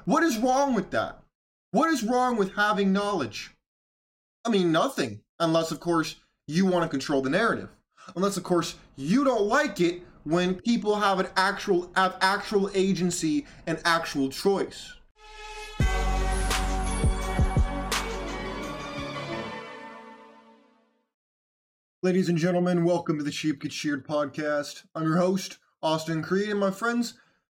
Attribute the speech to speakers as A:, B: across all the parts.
A: What is wrong with that? What is wrong with having knowledge? I mean, nothing. Unless, of course, you want to control the narrative. Unless, of course, you don't like it when people have actual agency and actual choice. Ladies and gentlemen, welcome to the Sheep Get Sheared podcast. I'm your host, Austin Creed, and my friends,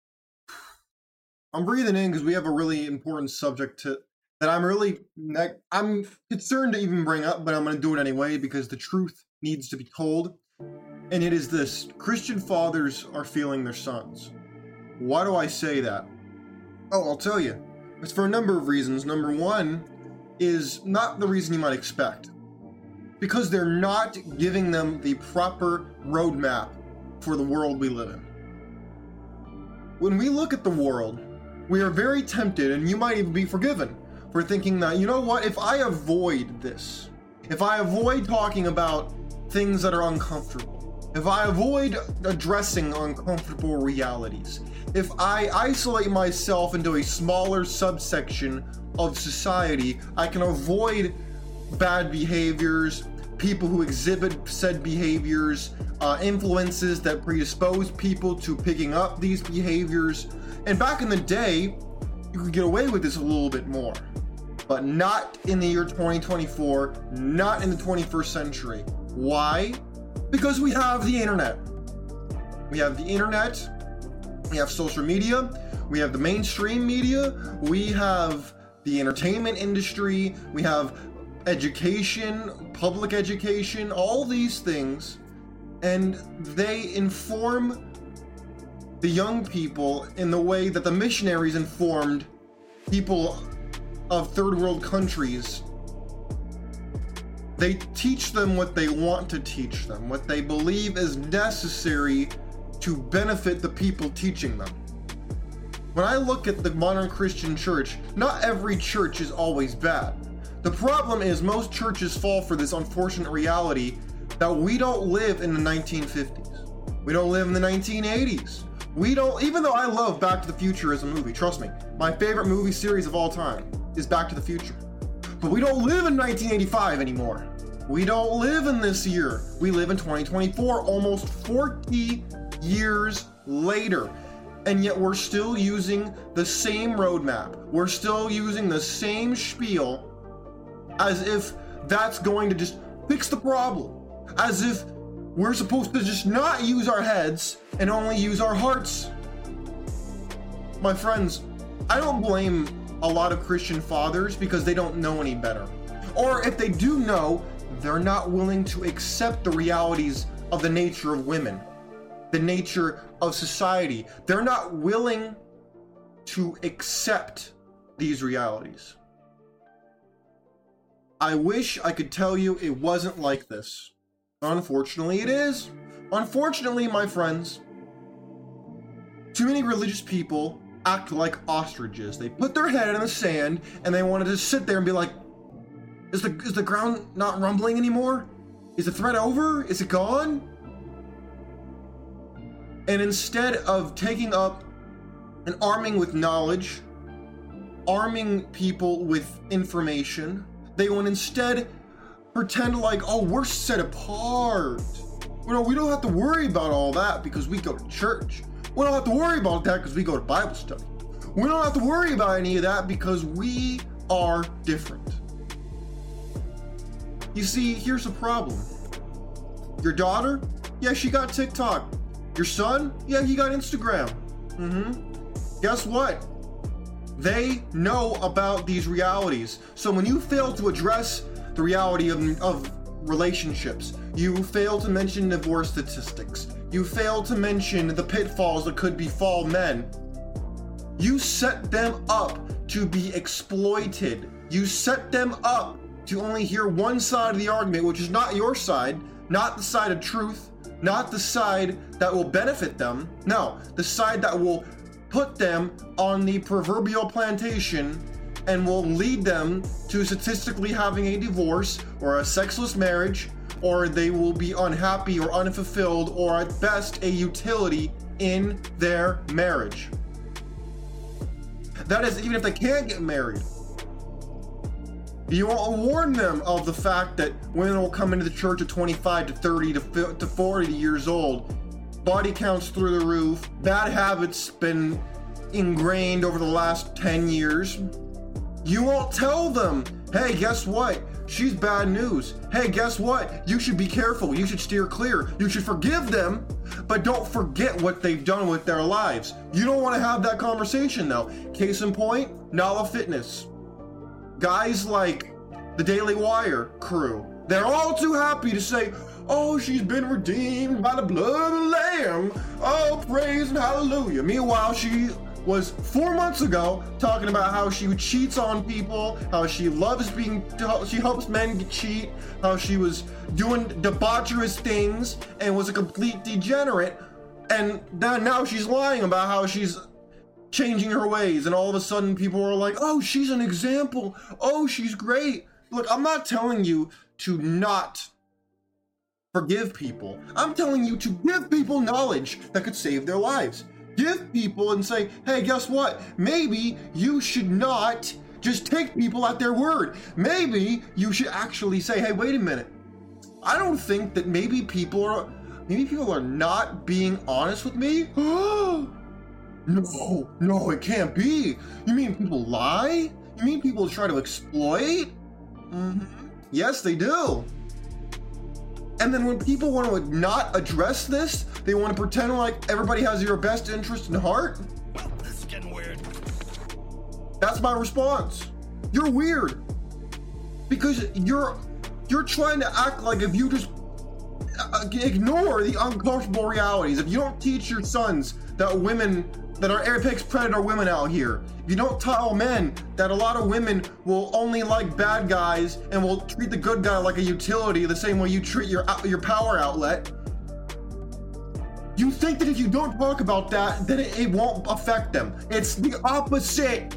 A: I'm breathing in because we have a really important subject that I'm concerned to even bring up, but I'm going to do it anyway because the truth needs to be told. And it is this: Christian fathers are failing their sons. Why do I say that? Oh, I'll tell you. It's for a number of reasons. Number one is not the reason you might expect. Because they're not giving them the proper roadmap for the world we live in. When we look at the world, we are very tempted, and you might even be forgiven, for thinking that, you know what, if I avoid this, if I avoid talking about things that are uncomfortable, if I avoid addressing uncomfortable realities, if I isolate myself into a smaller subsection of society, I can avoid bad behaviors, people who exhibit said behaviors, influences that predispose people to picking up these behaviors. And back in the day, you could get away with this a little bit more, but not in the year 2024, not in the 21st century. Why? Because we have the internet. We have the internet, we have social media, we have the mainstream media, we have the entertainment industry, we have education, public education, all these things, and they inform the young people in the way that the missionaries informed people of third world countries. They teach them what they want to teach them, what they believe is necessary to benefit the people teaching them. When I look at the modern Christian church, not every church is always bad. The problem is most churches fall for this unfortunate reality that we don't live in the 1950s. We don't live in the 1980s. We don't, even though I love Back to the Future as a movie, trust me, my favorite movie series of all time is Back to the Future. But we don't live in 1985 anymore. We don't live in this year. We live in 2024, almost 40 years later. And yet we're still using the same roadmap. We're still using the same spiel as if that's going to just fix the problem. As if we're supposed to just not use our heads and only use our hearts. My friends, I don't blame a lot of Christian fathers because they don't know any better. Or if they do know, they're not willing to accept the realities of the nature of women, the nature of society. They're not willing to accept these realities. I wish I could tell you it wasn't like this. Unfortunately, it is. Unfortunately, my friends, too many religious people act like ostriches. They put their head in the sand and they want to just sit there and be like, is the ground not rumbling anymore? Is the threat over? Is it gone? And instead of taking up and arming with knowledge, arming people with information, they want instead pretend like, oh, we're set apart. We don't have to worry about all that because we go to church. We don't have to worry about that because we go to Bible study. We don't have to worry about any of that because we are different. You see, here's the problem. Your daughter? Yeah, she got TikTok. Your son? Yeah, he got Instagram. Guess what? They know about these realities. So when you fail to address the reality of relationships, you fail to mention divorce statistics, you fail to mention the pitfalls that could befall men, you set them up to be exploited. You set them up to only hear one side of the argument, which is not your side, not the side of truth, not the side that will benefit them. No, the side that will put them on the proverbial plantation and will lead them to statistically having a divorce or a sexless marriage, or they will be unhappy or unfulfilled, or at best a utility in their marriage. That is, even if they can't get married. You will warn them of the fact that women will come into the church at 25 to 30 to 40 years old. Body counts through the roof. Bad habits been ingrained over the last 10 years. You won't tell them, hey, guess what? She's bad news. Hey, guess what? You should be careful. You should steer clear. You should forgive them, but don't forget what they've done with their lives. You don't want to have that conversation though. Case in point, Nala Fitness. Guys like the Daily Wire crew, they're all too happy to say, oh, she's been redeemed by the blood of the Lamb. Oh, praise and hallelujah. Meanwhile, she was 4 months ago talking about how she cheats on people, how she helps men cheat, how she was doing debaucherous things and was a complete degenerate. And now she's lying about how she's changing her ways, and all of a sudden people are like, oh, she's an example. Oh, she's great. Look, I'm not telling you to not forgive people. I'm telling you to give people knowledge that could save their lives. Give people and say, hey, guess what? People you should not just take people at their word. Maybe you should actually say, hey, wait a minute. I don't think that maybe people are not being honest with me. No, it can't be. You mean people lie? You mean people try to exploit? Yes, they do. And then when people want to not address this, they want to pretend like everybody has your best interest in heart.
B: Well, this is getting weird.
A: That's my response. You're weird. Because you're trying to act like if you just ignore the uncomfortable realities, if you don't teach your sons that are apex predator women out here, if you don't tell men that a lot of women will only like bad guys and will treat the good guy like a utility the same way you treat your power outlet, you think that if you don't talk about that, then it won't affect them. It's the opposite.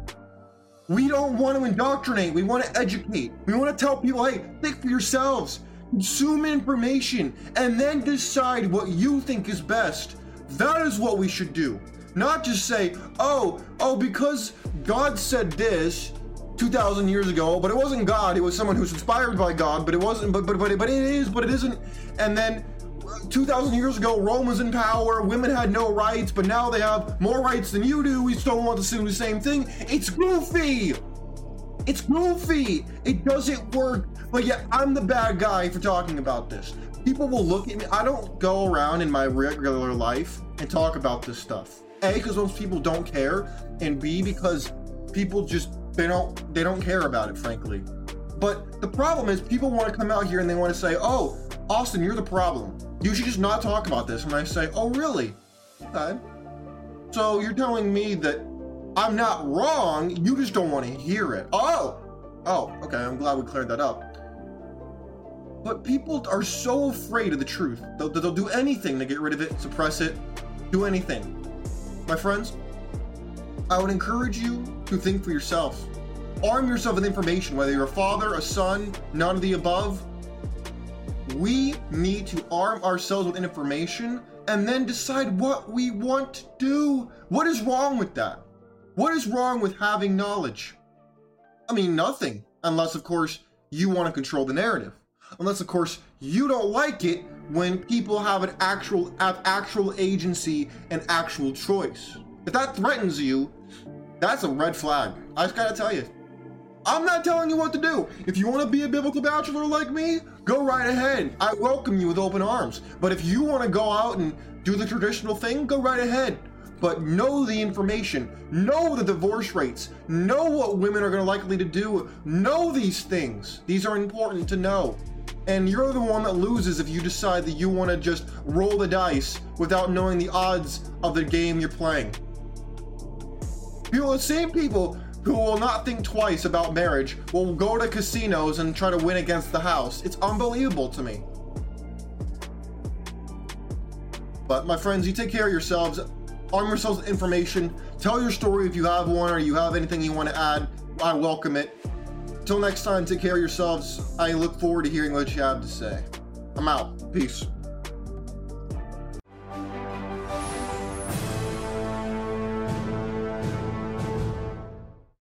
A: We don't want to indoctrinate, we want to educate. We want to tell people, hey, think for yourselves, consume information, and then decide what you think is best. That is what we should do. Not just say, oh, because God said this 2,000 years ago, but it wasn't God, it was someone who's inspired by God, but it wasn't, but it is, but it isn't. And then 2,000 years ago, Rome was in power, women had no rights, but now they have more rights than you do, we still want to do the same thing. It's goofy. It's goofy. It doesn't work. But yet I'm the bad guy for talking about this. People will look at me. I don't go around in my regular life and talk about this stuff. A, because most people don't care, and B, because people just, they don't care about it, frankly. But the problem is people want to come out here and they want to say, oh, Austin, you're the problem. You should just not talk about this. And I say, oh, really? Okay. So you're telling me that I'm not wrong, you just don't want to hear it. Oh, okay, I'm glad we cleared that up. But people are so afraid of the truth. They'll do anything to get rid of it, suppress it, do anything. My friends, I would encourage you to think for yourself. Arm yourself with information, whether you're a father, a son, none of the above. We need to arm ourselves with information and then decide what we want to do. What is wrong with that? What is wrong with having knowledge? I mean, nothing, unless of course you want to control the narrative. Unless of course you don't like it when people have actual agency and actual choice. If that threatens you, that's a red flag. I just gotta tell you. I'm not telling you what to do. If you want to be a biblical bachelor like me, go right ahead. I welcome you with open arms. But if you want to go out and do the traditional thing, go right ahead. But know the information, know the divorce rates, know what women are likely to do, know these things. These are important to know. And you're the one that loses if you decide that you want to just roll the dice without knowing the odds of the game you're playing. The same people who will not think twice about marriage will go to casinos and try to win against the house. It's unbelievable to me. But my friends, you take care of yourselves. Arm yourselves with information. Tell your story if you have one or you have anything you want to add. I welcome it. Until next time, take care of yourselves. I look forward to hearing what you have to say. I'm out. Peace.